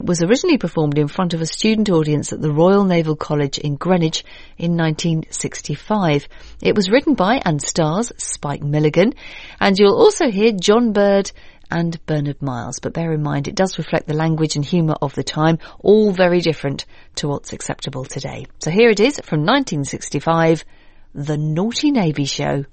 was originally performed in front of a student audience at the Royal Naval College in Greenwich in 1965. It was written by and stars Spike Milligan, and you'll also hear John Bird and Bernard Miles. But bear in mind, it does reflect the language and humour of the time, all very different to what's acceptable today. So here it is from 1965, The Naughty Navy Show.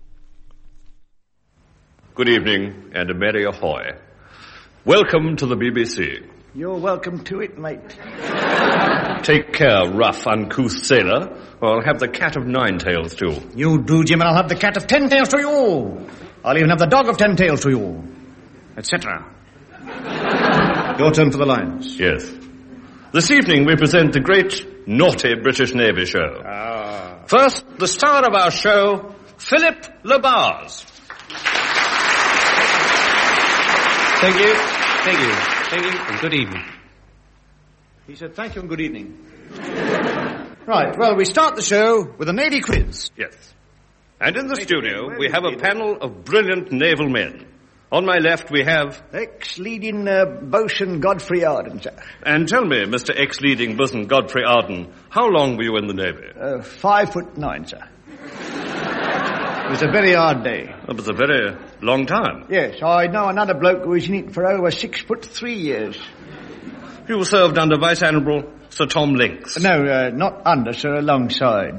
Good evening and a merry ahoy. Welcome to the BBC. You're welcome to it, mate. Take care, rough, uncouth sailor, or I'll have the cat of 9 tails too. You do, Jim, and I'll have the cat of 10 tails to you. I'll even have the dog of 10 tails to you, etc. Your turn for the lines. Yes. This evening we present the great naughty British Navy show. First, the star of our show, Philip LeBars. Thank you, and good evening. He said thank you and good evening. Right, well, we start the show with a Navy quiz. Yes. And in the studio, we have a panel of brilliant naval men. On my left, we have... Ex-leading bosun Godfrey Arden, sir. And tell me, Mr. ex-leading bosun Godfrey Arden, how long were you in the Navy? 5'9", sir. It was a very hard day. It was a very long time. Yes, I know another bloke who was in it for over 6'3" years. You served under Vice Admiral Sir Tom Lynx. No, not under, sir, alongside.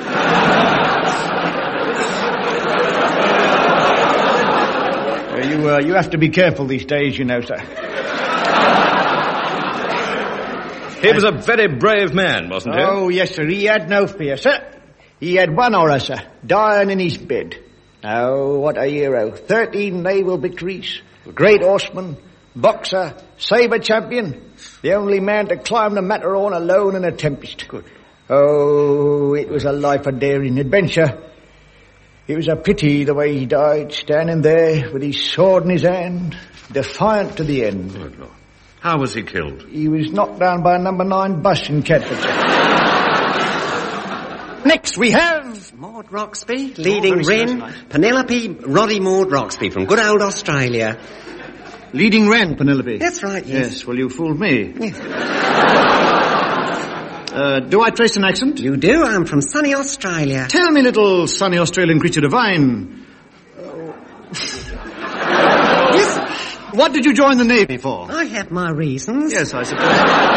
You have to be careful these days, you know, sir. He was a very brave man, wasn't he? Oh, yes, sir. He had no fear, sir. He had one horror, sir, dying in his bed. Oh, what a hero. 13 naval victories, great horseman, boxer, sabre champion, the only man to climb the Matterhorn alone in a tempest. Good. Oh, it was a life of daring adventure. It was a pity the way he died, standing there with his sword in his hand, defiant to the end. Good Lord. How was he killed? He was knocked down by a number 9 bus in Catford. Next we have... Maud Roxby, leading Wren, Penelope Roddy Maud Roxby from good old Australia. Leading Wren, Penelope? That's right, yes. Yes, well, you fooled me. Yes. Do I trace an accent? You do, I'm from sunny Australia. Tell me, little sunny Australian creature divine. Yes? What did you join the Navy for? I have my reasons. Yes, I suppose.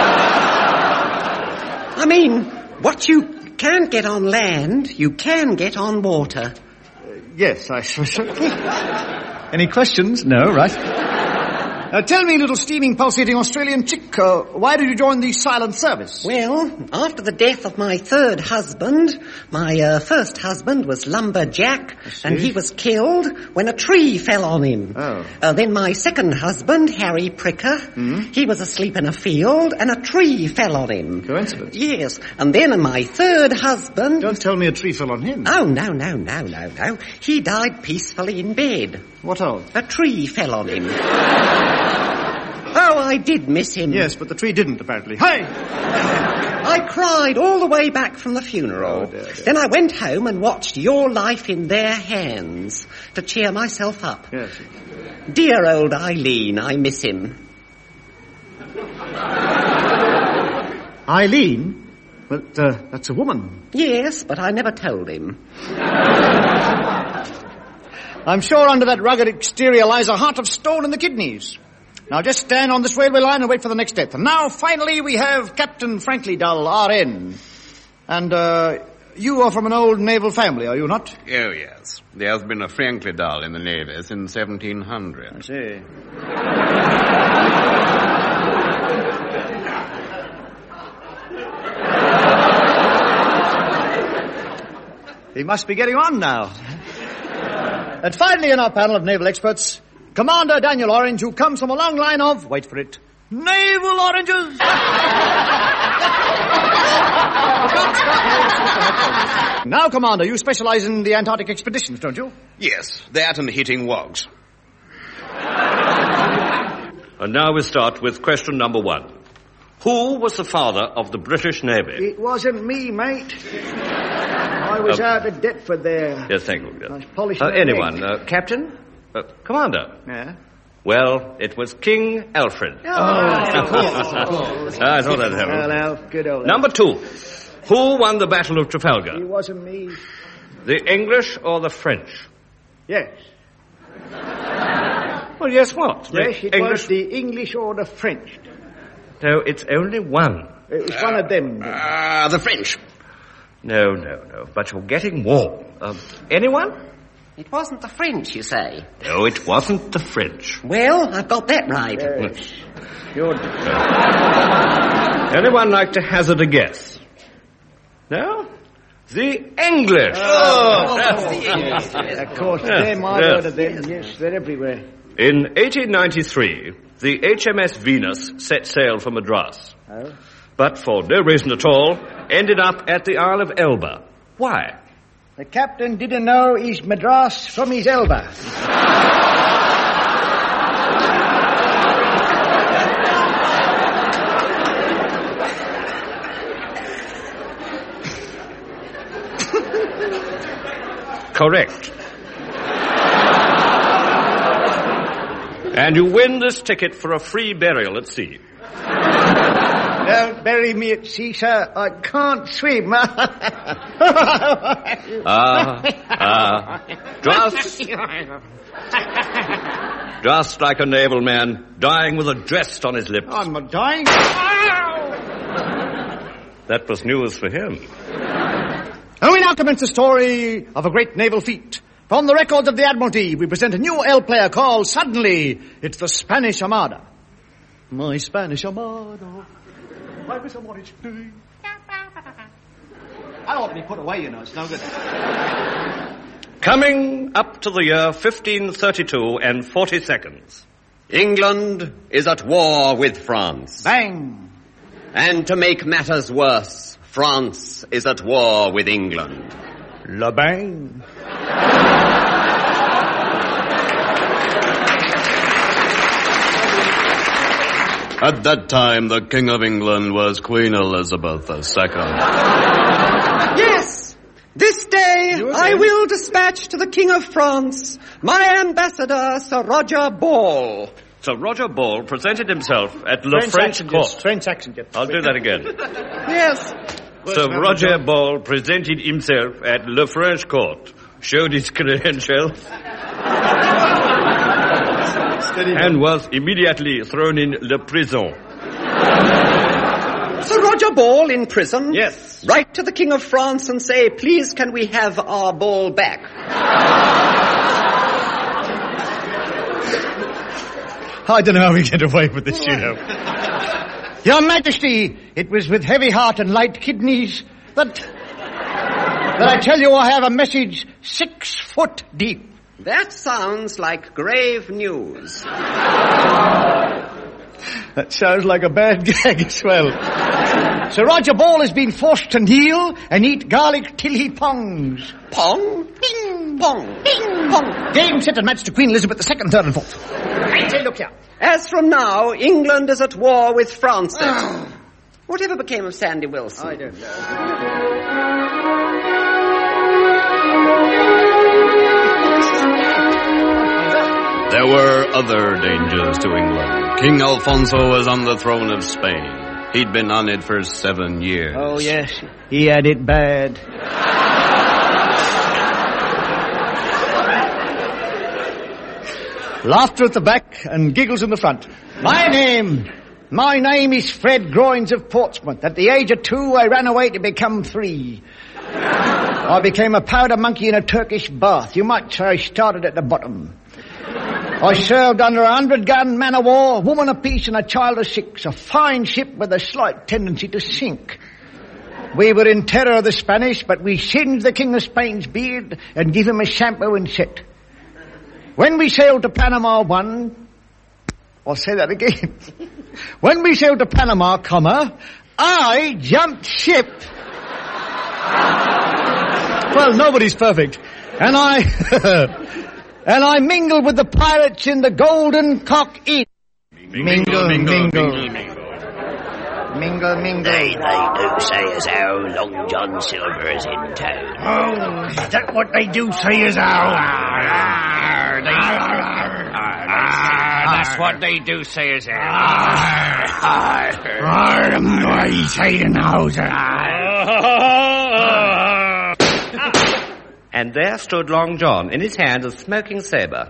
I mean, what you can't get on land, you can get on water. Yes, I suppose. Any questions? No, right. Tell me, little steaming, pulsating Australian chick, why did you join the silent service? Well, after the death of my third husband, my first husband was Lumberjack, and he was killed when a tree fell on him. Oh. Then my second husband, Harry Pricker, he was asleep in a field, and a tree fell on him. Coincidence? Yes, and then my third husband... Don't tell me a tree fell on him. Oh, no. He died peacefully in bed. What of? A tree fell on him. Oh, I did miss him. Yes, but the tree didn't, apparently. Hey! I cried all the way back from the funeral. Oh, dear. Then I went home and watched Your Life in Their Hands to cheer myself up. Yes. Dear old Eileen, I miss him. Eileen? But that's a woman. Yes, but I never told him. I'm sure under that rugged exterior lies a heart of stone in the kidneys. Now just stand on this railway line and wait for the next death. And now, finally, we have Captain Frankley Dull, R.N. And, you are from an old naval family, are you not? Oh, yes. There's been a Frankley Dull in the Navy since 1700. I see. He must be getting on now. And finally, in our panel of naval experts, Commander Daniel Orange, who comes from a long line of, wait for it, naval oranges. Now, Commander, you specialize in the Antarctic expeditions, don't you? Yes, that and hitting wogs. And now we start with question number 1. Who was the father of the British Navy? It wasn't me, mate. I was out at Deptford there. Yes, thank you. I was polishing anyone? Captain? Commander? Yeah? Well, it was King Alfred. Of course. I thought that'd happen. Well, Alf, good old Number 2. Who won the Battle of Trafalgar? It wasn't me. The English or the French? Yes. Well, yes, what? Yes, The it was the English or the French. No, it's only one. It was one of them. The French. No. But you're getting warm. Anyone? It wasn't the French, you say? No, it wasn't the French. Well, I've got that right. Anyone like to hazard a guess? No? The English. Of course, them, I've heard of them. Yes, they're everywhere. In 1893, the HMS Venus set sail for Madras. Oh? But for no reason at all, ended up at the Isle of Elba. Why? The captain didn't know his Madras from his Elba. Correct. And you win this ticket for a free burial at sea. Don't bury me at sea, sir. I can't swim. Just like a naval man dying with a jest on his lips. I'm not dying. That was news for him. And we now commence the story of a great naval feat. From the records of the Admiralty, we present a new L player called Suddenly. It's the Spanish Armada. My Spanish Armada. I wish I wanted to do. I ought to be put away, you know. It's no good. Coming up to the year 1532 and 40 seconds. England is at war with France. Bang. And to make matters worse, France is at war with England. La bang. At that time, the King of England was Queen Elizabeth II. Yes! This day I will dispatch to the King of France my ambassador, Sir Roger Ball. Sir Roger Ball presented himself at Le French Court. French accent, yes. I'll do that again. Yes. Sir Roger Ball presented himself at Le French Court, showed his credentials, and was immediately thrown in le prison. Sir Roger Ball in prison? Yes. Write to the King of France and say, please can we have our ball back? I don't know how we get away with this, you know. Your Majesty, it was with heavy heart and light kidneys that I tell you I have a message 6 foot deep. That sounds like grave news. That sounds like a bad gag as well. Sir Roger Ball has been forced to kneel and eat garlic till he pongs. Pong? Ping, pong, ping, pong. Game, set, and match to Queen Elizabeth II, 3rd and 4th. I say, look here. As from now, England is at war with France. Whatever became of Sandy Wilson? I don't know. There were other dangers to England. King Alfonso was on the throne of Spain. He'd been on it for 7 years. Oh, yes. He had it bad. Laughter at the back and giggles in the front. My name is Fred Groins of Portsmouth. At the age of 2, I ran away to become 3. I became a powder monkey in a Turkish bath. You might say I started at the bottom. I served under a 100-gun man-of-war, woman of peace and a child of 6, a fine ship with a slight tendency to sink. We were in terror of the Spanish, but we singed the King of Spain's beard and give him a shampoo and set. When we sailed to Panama I'll say that again. When we sailed to Panama, I jumped ship. Well, nobody's perfect. And I mingled with the pirates in the Golden Cock Inn. Mingle. They do say as how Long John Silver is in town. Oh, is that what they do say is how? That's what they do say is there. And there stood Long John, in his hand a smoking sabre.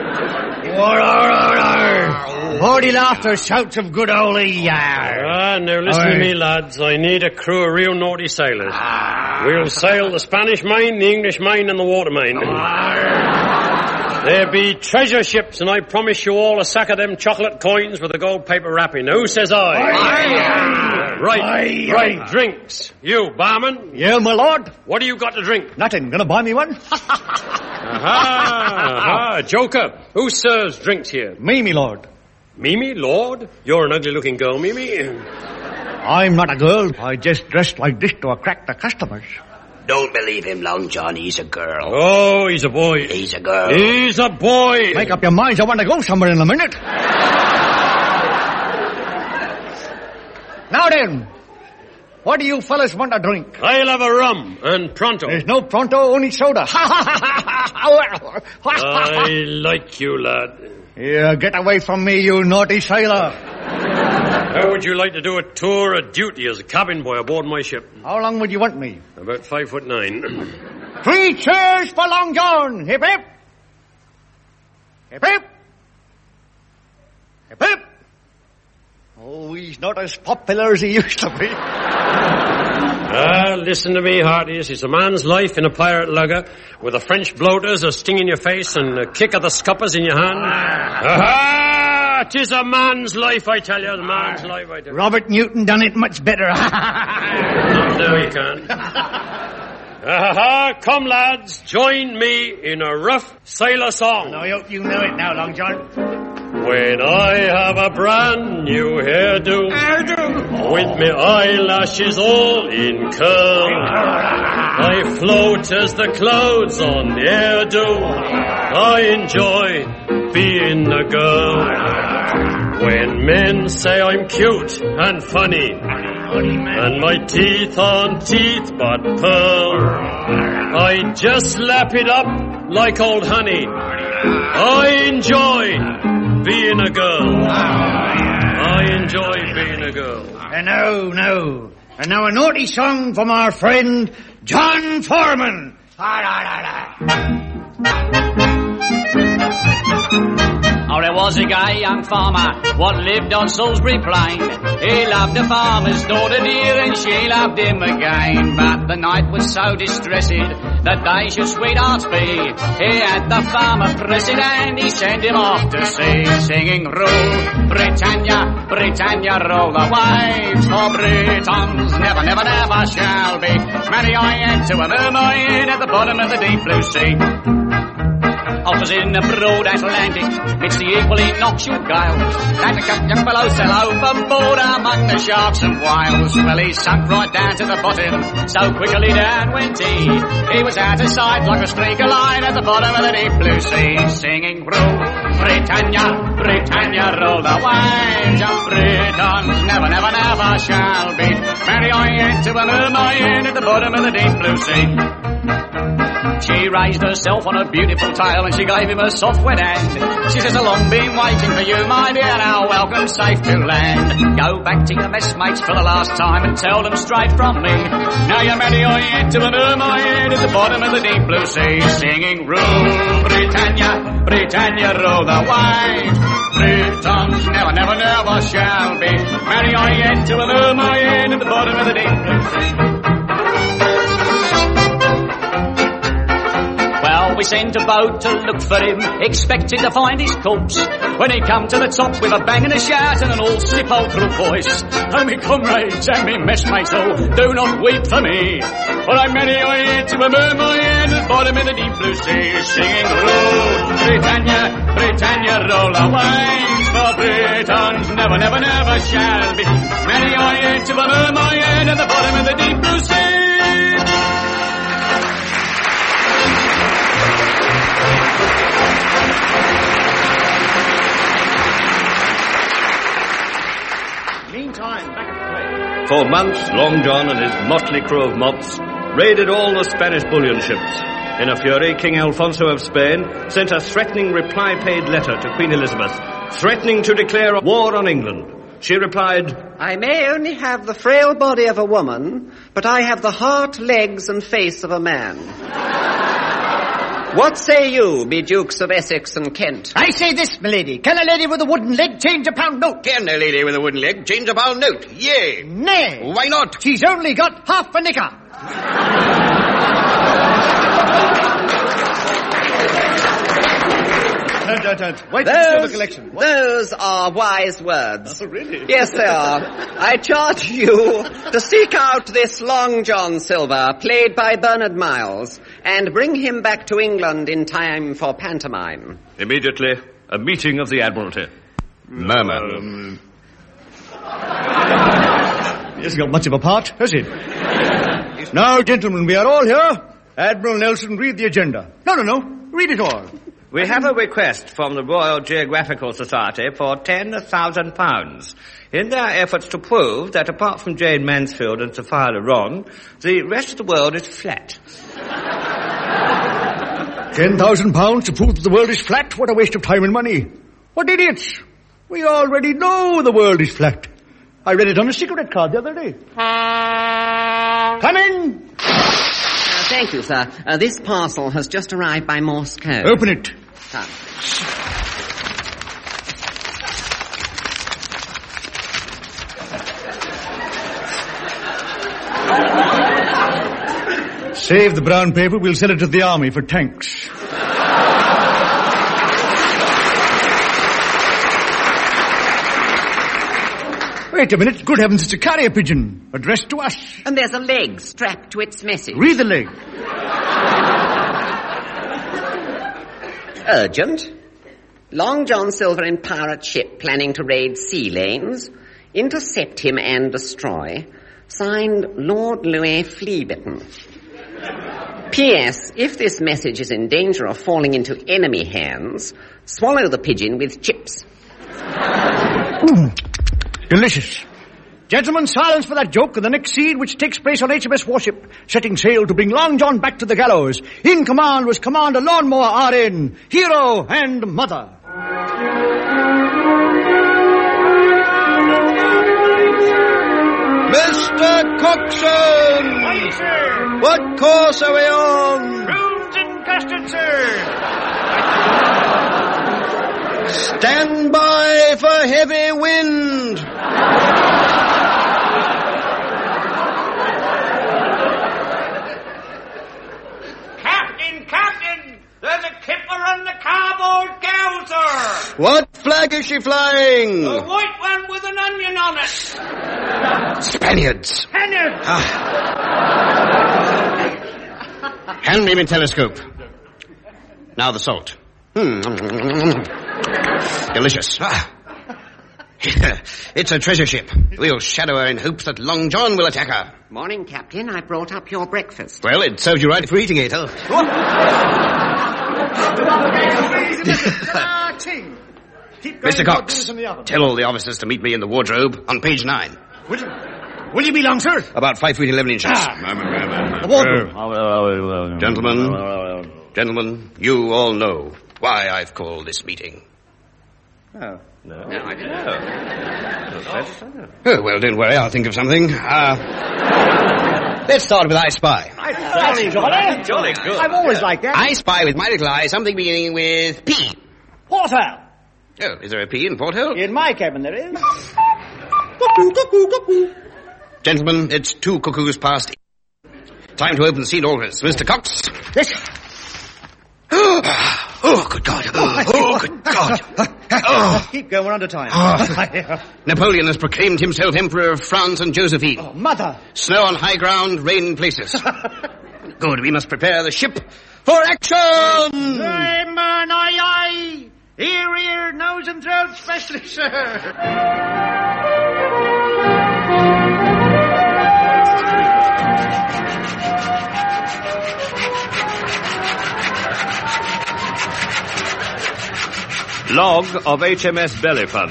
Hearty laughter, shouts of good old now listen to me, lads. I need a crew of real naughty sailors. We'll sail the Spanish Main, the English Main, and the Water Main. There be treasure ships, and I promise you all a sack of them chocolate coins with a gold paper wrapping. Who says I? Right, drinks. You, barman. Yeah, my lord. What do you got to drink? Nothing. Gonna buy me one? Aha, Joker. Who serves drinks here? Me, my lord. Mimi, Lord? You're an ugly-looking girl, Mimi. I'm not a girl. I just dressed like this to attract the customers. Don't believe him, Long John. He's a girl. Oh, he's a boy. He's a girl. He's a boy. Make up your minds. I want to go somewhere in a minute. Now then, what do you fellas want to drink? I'll have a rum and pronto. There's no pronto, only soda. I like you, lad. Yeah, get away from me, you naughty sailor. How would you like to do a tour of duty as a cabin boy aboard my ship? How long would you want me? About 5'9". 3 cheers for Long John. Hip, hip. Hip, hip. Hip, hip. Oh, he's not as popular as he used to be. Listen to me, hearties. It's a man's life in a pirate lugger with a French bloaters, a sting in your face, and a kick of the scuppers in your hand. Aha! 'Tis a man's life, I tell you. A man's life, I tell you. Robert Newton done it much better. No, he can't. Aha! Come, lads, join me in a rough sailor song. I hope you know it now, Long John. When I have a brand new hairdo, with me eyelashes all in curl, I float as the clouds on the air do. I enjoy being a girl. When men say I'm cute and funny, and my teeth aren't teeth but pearl, I just lap it up like old honey. I enjoy being a girl. I enjoy being a girl. No. And now a naughty song from our friend John Foreman. Oh, there was a gay young farmer what lived on Salisbury Plain. He loved a farmer's daughter dear and she loved him again. But the night was so distressed that they should sweethearts be. He had the farmer pressed and he sent him off to sea, singing, Rule Britannia, Britannia, roll the waves, for Britons never, never, never shall be. Marry I into a mermaid at the bottom of the deep blue sea. Otters in the broad Atlantic, it's the equally noxious gale that the young fellow sail overboard among the sharks and whales. Well, he sunk right down to the bottom, so quickly down went he. He was out of sight like a streak of light at the bottom of the deep blue sea, singing, Rule Britannia, Britannia, roll the waves, and Britons never, never, never shall be. Marry I into a mermaid at the bottom of the deep blue sea. She raised herself on a beautiful tail and she gave him a soft wet hand. She says, I've long been waiting for you, my dear, now welcome safe to land. Go back to your messmates for the last time and tell them straight from me. Now you're married to a mermaid at the bottom of the deep blue sea, singing, Rule Britannia, Britannia, roll the waves. Britons never, never, never shall be. Married to a mermaid at the bottom of the deep blue sea. Well, we sent a boat to look for him, expecting to find his corpse. When he come to the top with a bang and a shout and an all sepulchral voice, oh, me comrades and me messmates, oh, do not weep for me, for I'm married to a mermaid at the bottom of the deep blue sea, singing, Rule Britannia, Britannia, roll away, for Britons never, never, never shall be married to a mermaid at the bottom of the deep blue sea. Meantime, back at the play. For months, Long John and his motley crew of mops raided all the Spanish bullion ships. In a fury, King Alfonso of Spain sent a threatening reply-paid letter to Queen Elizabeth, threatening to declare war on England. She replied, I may only have the frail body of a woman, but I have the heart, legs, and face of a man. What say you, be Dukes of Essex and Kent? I say this, my lady. Can a lady with a wooden leg change a pound note? Can a lady with a wooden leg change a pound note? Yea. Nay. Why not? She's only got half a knicker. Those are wise words. Oh, really? Yes, they are. I charge you to seek out this Long John Silver, played by Bernard Miles, and bring him back to England in time for pantomime. Immediately, a meeting of the Admiralty. Murmur. He hasn't got much of a part, has he? Now, gentlemen, we are all here. Admiral Nelson, read the agenda. No. Read it all. We have a request from the Royal Geographical Society for £10,000 in their efforts to prove that apart from Jane Mansfield and Sophia Loren, the rest of the world is flat. £10,000 to prove that the world is flat? What a waste of time and money. What idiots. We already know the world is flat. I read it on a cigarette card the other day. Come in. Thank you, sir. This parcel has just arrived by Morse code. Open it. Save the brown paper. We'll sell it to the army for tanks. Wait a minute. Good heavens, it's a carrier pigeon addressed to us. And there's a leg strapped to its message. Read the leg. Urgent. Long John Silver in pirate ship planning to raid sea lanes. Intercept him and destroy. Signed, Lord Louis Fleabitten. P.S. If this message is in danger of falling into enemy hands, swallow the pigeon with chips. Delicious. Gentlemen, silence for that joke and the next scene, which takes place on HMS Warship, setting sail to bring Long John back to the gallows. In command was Commander Lawnmower R.N., hero and mother. Mr. Coxswain! Aye, sir. What course are we on? Rules and custard, sir. Stand by for heavy wind. Captain! There's a kipper on the cardboard cow, sir! What flag is she flying? A white one with an onion on it! Spaniards. Spaniards! Hand me my telescope. Now the salt. Delicious. It's a treasure ship. We'll shadow her in hopes that Long John will attack her. Morning, Captain. I brought up your breakfast. Well, it serves you right for eating it, huh? Mr. Cox, tell all the officers to meet me in the wardrobe on page 9. Will you be long, sir? About 5 feet 11 inches. The wardrobe. Gentlemen, you all know why I've called this meeting. Oh. No, I didn't know. Oh, well, don't worry, I'll think of something. Let's start with I Spy. Jolly good. I've always liked that. I spy with my little eye something beginning with P. Porthole. Oh, is there a P in Porthole? In my cabin there is. Cuckoo, cuckoo, cuckoo. Gentlemen, it's 2 cuckoos past. Time to open the sealed orders. Mr. Cox? Yes. Oh, good God. Oh, good God. Oh. Keep going, we're under time. Napoleon has proclaimed himself Emperor of France and Josephine. Oh, mother. Snow on high ground, rain in places. Good, we must prepare the ship for action! Aye, man, aye, aye. Ear, ear, nose and throat specialist, sir. Log of HMS Bellyfun.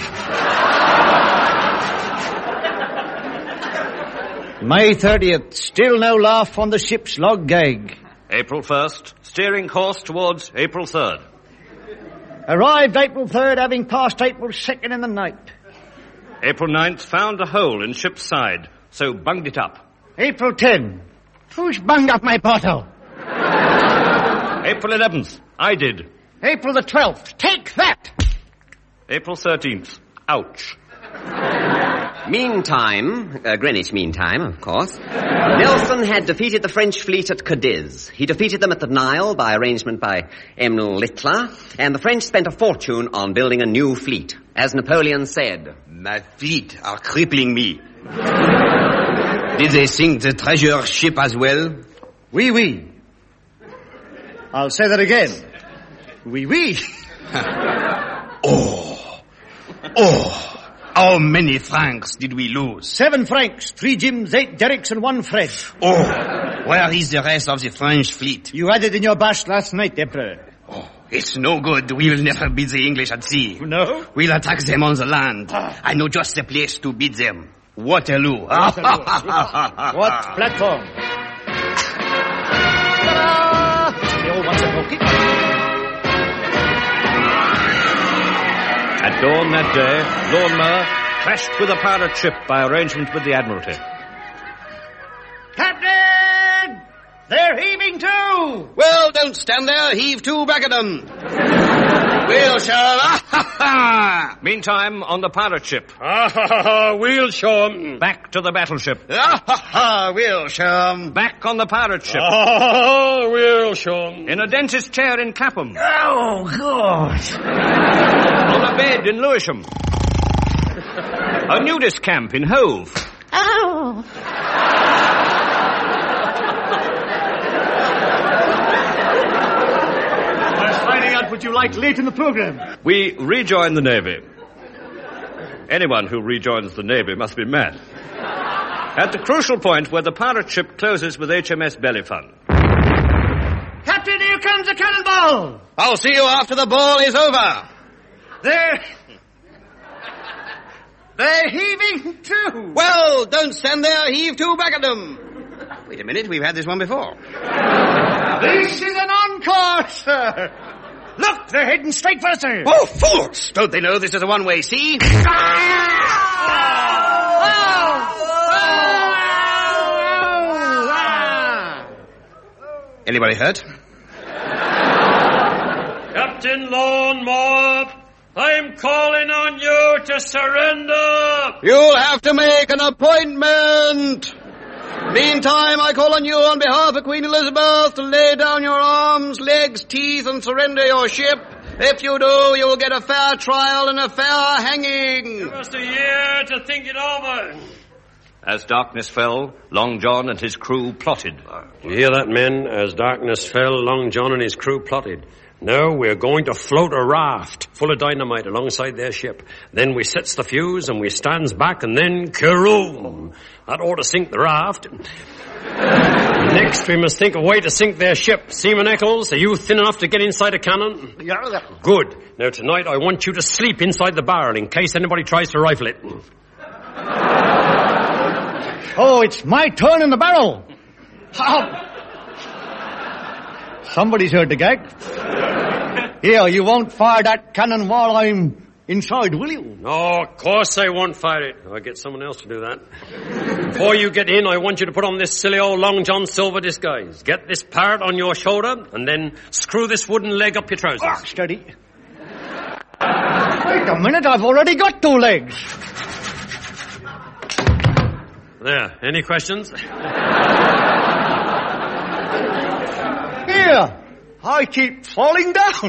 May 30th. Still no laugh on the ship's log gag. April 1st. Steering course towards April 3rd. Arrived April 3rd, having passed April 2nd in the night. April 9th, found a hole in ship's side, so bunged it up. April 10. Who's bunged up my bottle? April 11th, I did. April the 12th. Take that! April 13th, ouch. Meantime, Greenwich Meantime, of course, Nelson had defeated the French fleet at Cadiz. He defeated them at the Nile by arrangement by Emile Littler, and the French spent a fortune on building a new fleet. As Napoleon said, My feet are crippling me. Did they sink the treasure ship as well? Oui, oui. I'll say that again. Oui, oui. How many francs did we lose? 7 francs, 3 Jims, 8 Derricks, and 1 Fred. Where is the rest of the French fleet? You had it in your bash last night, Emperor. It's no good. We will never beat the English at sea. No? We'll attack them on the land. I know just the place to beat them. Waterloo. What platform? The old one's a pocket. At dawn that day, Lawnmower clashed with a pirate ship by arrangement with the Admiralty. Captain! They're heaving to! Well, don't stand there. Heave to back at them. We'll show them. Meantime, on the pirate ship. We'll show 'em. Back to the battleship. We'll show them. Back on the pirate ship. We'll show 'em. In a dentist chair in Clapham. Oh, God! On a bed in Lewisham. A nudist camp in Hove. Oh! Finding out what you like late in the program. We rejoin the Navy. Anyone who rejoins the Navy must be mad. At the crucial point where the pirate ship closes with HMS Bellefonte. Captain, here comes the cannonball! I'll see you after the ball is over. They're heaving too! Well, don't stand there. Heave to back at them. Wait a minute. We've had this one before. This is an encore, sir! Look, they're heading straight for us, sir! Oh, fools! Don't they know this is a one-way sea? Anybody hurt? Captain Lawnmower, I'm calling on you to surrender. You'll have to make an appointment. Meantime, I call on you on behalf of Queen Elizabeth to lay down your arms, legs, teeth, and surrender your ship. If you do, you will get a fair trial and a fair hanging. Give us a year to think it over. As darkness fell, Long John and his crew plotted. You hear that, men? As darkness fell, Long John and his crew plotted. Now we're going to float a raft full of dynamite alongside their ship. Then we sets the fuse and we stands back and then karoom! That ought to sink the raft. Next we must think of a way to sink their ship. Seaman Eccles, are you thin enough to get inside a cannon? Yeah. Good. Now tonight I want you to sleep inside the barrel in case anybody tries to rifle it. Oh, it's my turn in the barrel. Somebody's heard the gag. Here, you won't fire that cannon while I'm inside, will you? No, of course I won't fire it. I'll get someone else to do that. Before you get in, I want you to put on this silly old Long John Silver disguise. Get this parrot on your shoulder, and then screw this wooden leg up your trousers. Steady. Wait a minute, I've already got 2 legs. There, any questions? Here, I keep falling down.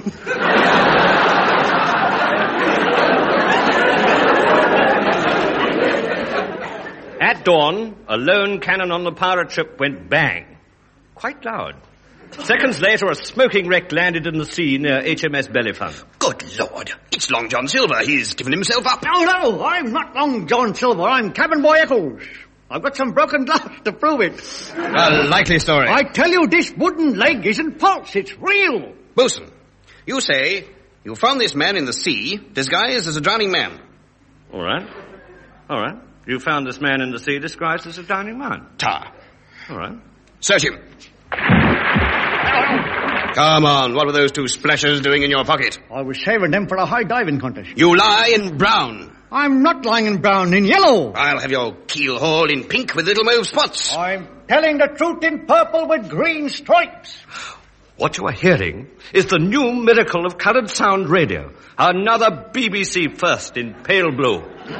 At dawn, a lone cannon on the pirate ship went bang. Quite loud. Seconds later, a smoking wreck landed in the sea near HMS Bellefonte. Good Lord. It's Long John Silver. He's given himself up. No, I'm not Long John Silver. I'm Cabin Boy Eccles. I've got some broken glass to prove it. A likely story. I tell you, this wooden leg isn't false. It's real. Bosun, you say you found this man in the sea, disguised as a drowning man. All right. You found this man in the sea disguised as a drowning man. Ta. All right. Search him. Come on, what were those two splashers doing in your pocket? I was saving them for a high diving contest. You lie in brown. I'm not lying in brown, in yellow. I'll have your keel haul in pink with little mauve spots. I'm telling the truth in purple with green stripes. What you are hearing is the new miracle of coloured sound radio. Another BBC first in pale blue.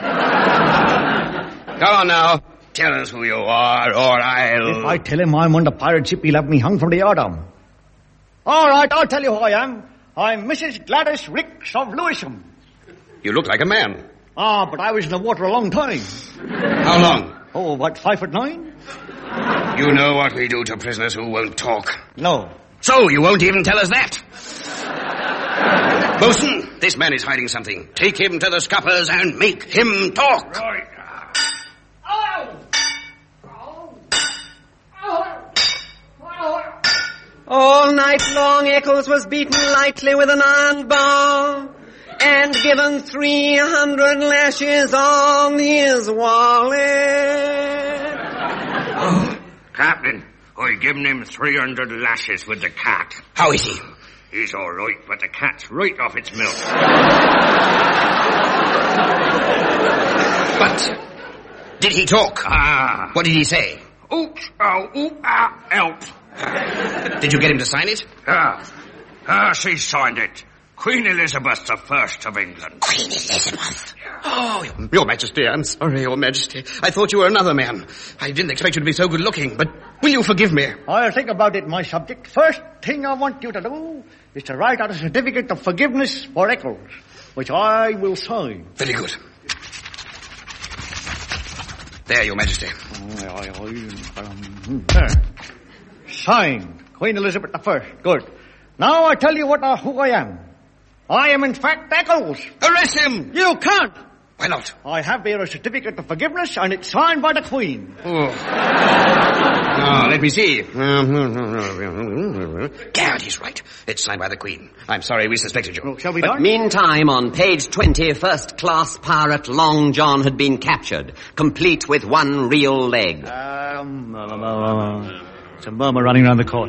Come on now. Tell us who you are, or I'll... If I tell him I'm on the pirate ship, he'll have me hung from the yardarm. All right, I'll tell you who I am. I'm Mrs. Gladys Ricks of Lewisham. You look like a man. Ah, but I was in the water a long time. How long? Oh, about 5'9". You know what we do to prisoners who won't talk. No. So you won't even tell us that. Bosun, this man is hiding something. Take him to the scuppers and make him talk. Right. All night long Eccles was beaten lightly with an iron bar and given 300 lashes on his wallet. Oh, Captain, I given him 300 lashes with the cat. How is he? He's all right, but the cat's right off its milk. But did he talk? Ah. What did he say? Oops, oh, oop, ah, help. Did you get him to sign it? She signed it. Queen Elizabeth I of England. Queen Elizabeth? Oh, Your Majesty, I'm sorry, Your Majesty. I thought you were another man. I didn't expect you to be so good-looking, but will you forgive me? I'll think about it, my subject. First thing I want you to do is to write out a certificate of forgiveness for Eccles, which I will sign. Very good. There, Your Majesty. There. Signed. Queen Elizabeth I. Good. Now I tell you who I am. I am in fact Eccles. Arrest him! You can't. Why not? I have here a certificate of forgiveness and it's signed by the Queen. Oh. Let me see. Gad, he's right. It's signed by the Queen. I'm sorry we suspected you. Oh, shall we But done? meantime, on page 20, first-class pirate Long John had been captured, complete with one real leg. It's a murmur running around the court.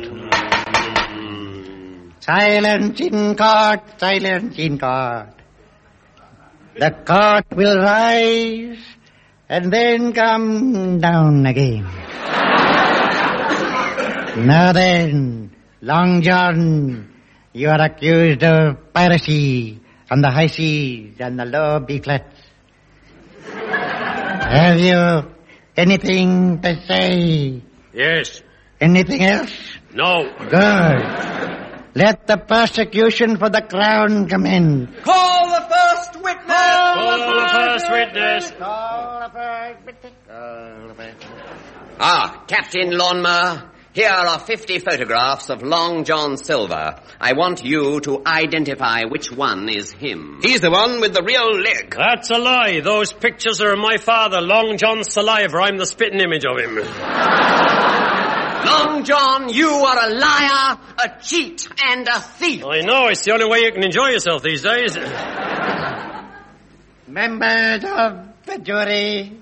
Silence in court, silence in court. The court will rise and then come down again. Now then, Long John, you are accused of piracy on the high seas and the low B-flats. Have you anything to say? Yes. Anything else? No. Good. Let the prosecution for the crown commence. Call the first witness! Call the first witness! Captain Lonmer, here are 50 photographs of Long John Silver. I want you to identify which one is him. He's the one with the real leg. That's a lie. Those pictures are of my father, Long John Saliver. I'm the spitting image of him. Long John, you are a liar, a cheat, and a thief. I know, it's the only way you can enjoy yourself these days. Members of the jury,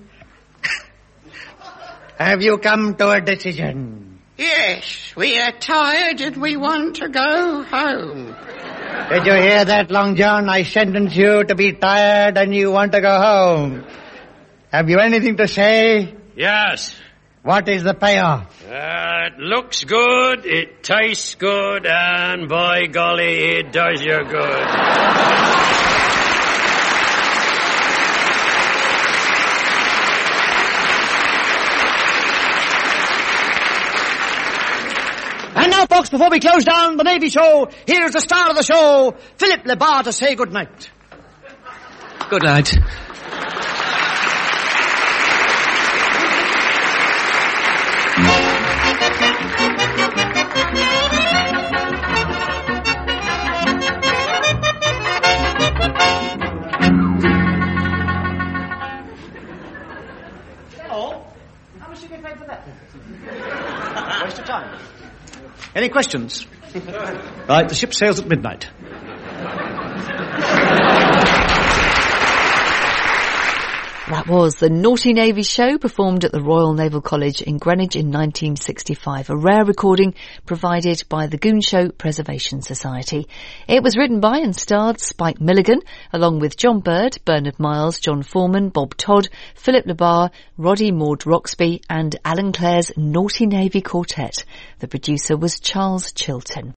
have you come to a decision? Yes, we are tired and we want to go home. Did you hear that, Long John? I sentence you to be tired and you want to go home. Have you anything to say? Yes. What is the payoff? It looks good, it tastes good, and by golly, it does you good. And now, folks, before we close down the Navy show, here's the star of the show, Philip LeBar, to say good night. Good night. How much did you get paid for that? Waste of time. Any questions? Right, the ship sails at midnight. That was the Naughty Navy Show, performed at the Royal Naval College in Greenwich in 1965, a rare recording provided by the Goon Show Preservation Society. It was written by and starred Spike Milligan, along with John Bird, Bernard Miles, John Foreman, Bob Todd, Philip LeBar, Roddy Maud Roxby and Alan Clare's Naughty Navy Quartet. The producer was Charles Chilton.